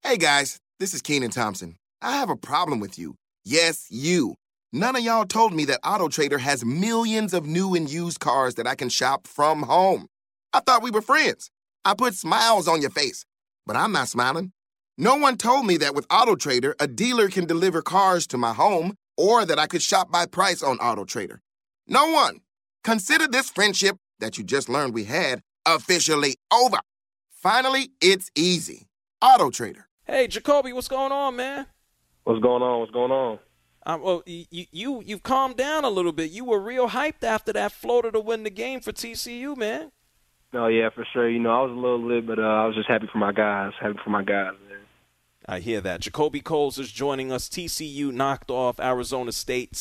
Hey guys, this is Keenan Thompson. I have a problem with you. Yes, you. None of y'all told me that AutoTrader has millions of new and used cars that I can shop from home. I thought we were friends. I put smiles on your face, but I'm not smiling. No one told me that with AutoTrader, a dealer can deliver cars to my home or that I could shop by price on AutoTrader. No one. Consider this friendship that you just learned we had officially over. Finally, it's easy. AutoTrader. Hey, Jacoby, what's going on, man? What's going on? Well, you've calmed down a little bit. You were real hyped after that floater to win the game for TCU, man. No, yeah, for sure. I was a little lit, but I was just happy for my guys. Man. I hear that. Jacoby Coles is joining us. TCU knocked off Arizona State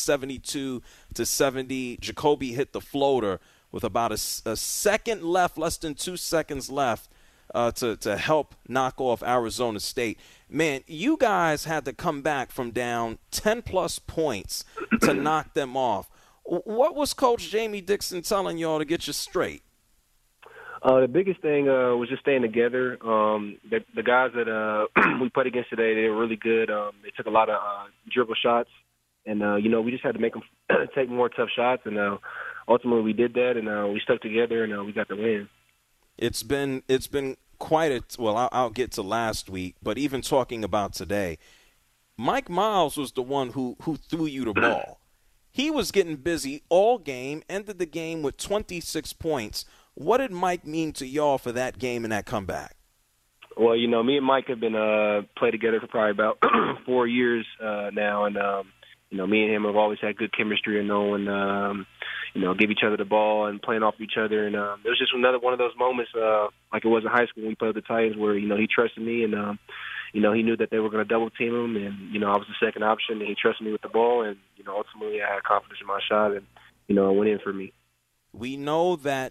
72-70. Jacoby hit the floater with about a second left, less than 2 seconds left, to help knock off Arizona State. Man, you guys had to come back from down 10-plus points to knock them off. What was Coach Jamie Dixon telling y'all to get you straight? The biggest thing was just staying together. The guys that we played against today, they were really good. They took a lot of dribble shots, and we just had to make them take more tough shots. And ultimately, we did that, and we stuck together, and we got the win. It's been quite a well. I'll get to last week, but even talking about today, Mike Miles was the one who threw you the ball. He was getting busy all game. Ended the game with 26 points. What did Mike mean to y'all for that game and that comeback? Well, me and Mike have been played together for probably about 4 years now, and me and him have always had good chemistry and knowing, give each other the ball and playing off each other. And it was just another one of those moments, like it was in high school when we played the Titans, where he trusted me and he knew that they were going to double team him, and I was the second option, and he trusted me with the ball, and ultimately I had confidence in my shot, and it went in for me. We know that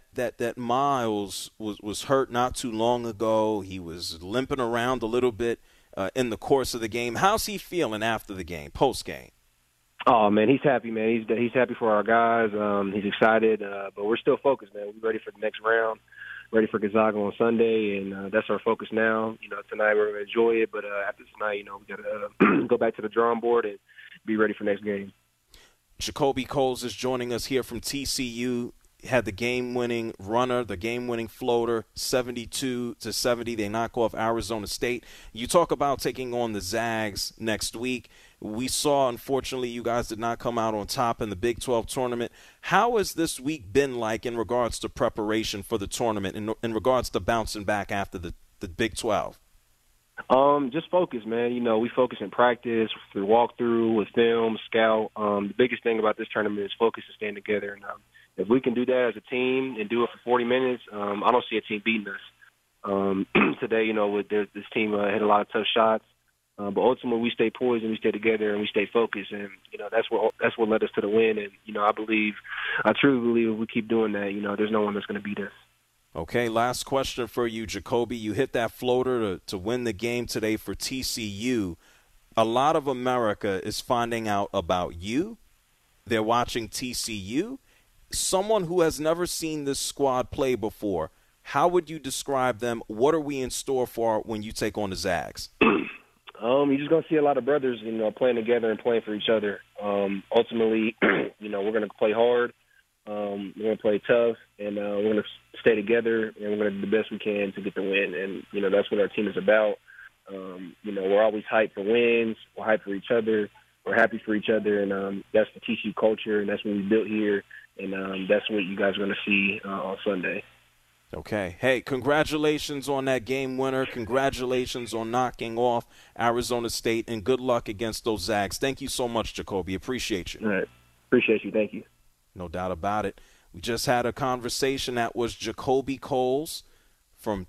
Miles was hurt not too long ago. He was limping around a little bit in the course of the game. How's he feeling after the game, post game? Oh man, he's happy, man. He's happy for our guys. He's excited, but we're still focused, man. We're ready for the next round, ready for Gonzaga on Sunday, and that's our focus now. Tonight we're going to enjoy it, but after tonight, we got to go back to the drawing board and be ready for next game. Jacoby Coles is joining us here from TCU. Had the game-winning runner, the game-winning floater, 72-70. They knock off Arizona State. You talk about taking on the Zags next week. We saw, unfortunately, you guys did not come out on top in the Big 12 tournament. How has this week been like in regards to preparation for the tournament, in regards to bouncing back after the Big 12? Just focus, man. We focus in practice, through walkthrough, with film, scout. The biggest thing about this tournament is focus and staying together. And if we can do that as a team and do it for 40 minutes, I don't see a team beating us. Today, with this team hit a lot of tough shots, but ultimately we stay poised and we stay together and we stay focused, and that's what led us to the win. And I truly believe if we keep doing that, there's no one that's going to beat us. Okay, last question for you, Jacoby. You hit that floater to win the game today for TCU. A lot of America is finding out about you. They're watching TCU. Someone who has never seen this squad play before, how would you describe them? What are we in store for when you take on the Zags? You're just going to see a lot of brothers, playing together and playing for each other. Ultimately, we're going to play hard. We're going to play tough, and we're going to stay together, and we're going to do the best we can to get the win. And, that's what our team is about. We're always hyped for wins. We're hyped for each other. We're happy for each other, and that's the TCU culture, and that's what we built here. And that's what you guys are going to see on Sunday. Okay. Hey, congratulations on that game winner. Congratulations on knocking off Arizona State, and good luck against those Zags. Thank you so much, Jacoby. Appreciate you. All right. Appreciate you. Thank you. No doubt about it. We just had a conversation. That was Jacoby Coles from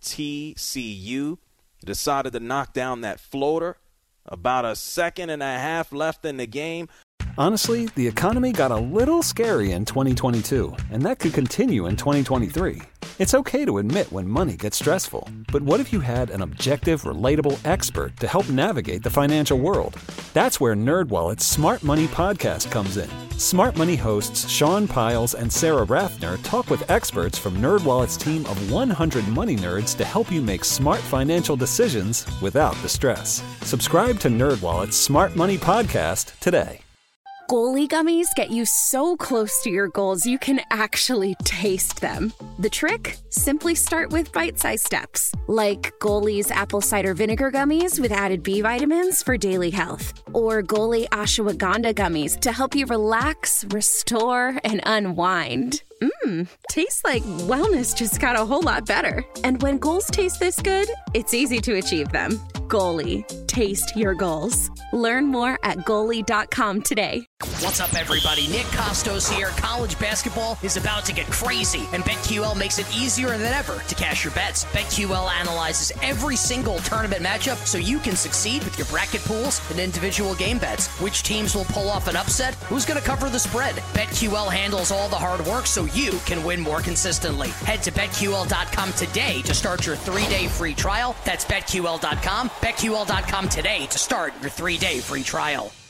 TCU. He decided to knock down that floater. About a second and a half left in the game. Honestly, the economy got a little scary in 2022, and that could continue in 2023. It's okay to admit when money gets stressful, but what if you had an objective, relatable expert to help navigate the financial world? That's where NerdWallet's Smart Money Podcast comes in. Smart Money hosts Sean Piles and Sarah Rathner talk with experts from NerdWallet's team of 100 money nerds to help you make smart financial decisions without the stress. Subscribe to NerdWallet's Smart Money podcast today. Goalie gummies get you so close to your goals you can actually taste them. The trick? Simply start with bite-sized steps, like Goalie's apple cider vinegar gummies with added B vitamins for daily health, or Goalie ashwagandha gummies to help you relax, restore, and unwind. Tastes like wellness just got a whole lot better. And when goals taste this good, it's easy to achieve them. Goalie, taste your goals. Learn more at goalie.com today. What's up, everybody? Nick Costos here. College basketball is about to get crazy, and BetQL makes it easier than ever to cash your bets. BetQL analyzes every single tournament matchup so you can succeed with your bracket pools and individual game bets. Which teams will pull off an upset? Who's going to cover the spread? BetQL handles all the hard work so you can win more consistently. Head to BetQL.com today to start your 3-day free trial. That's BetQL.com. BetQL.com today to start your 3-day free trial.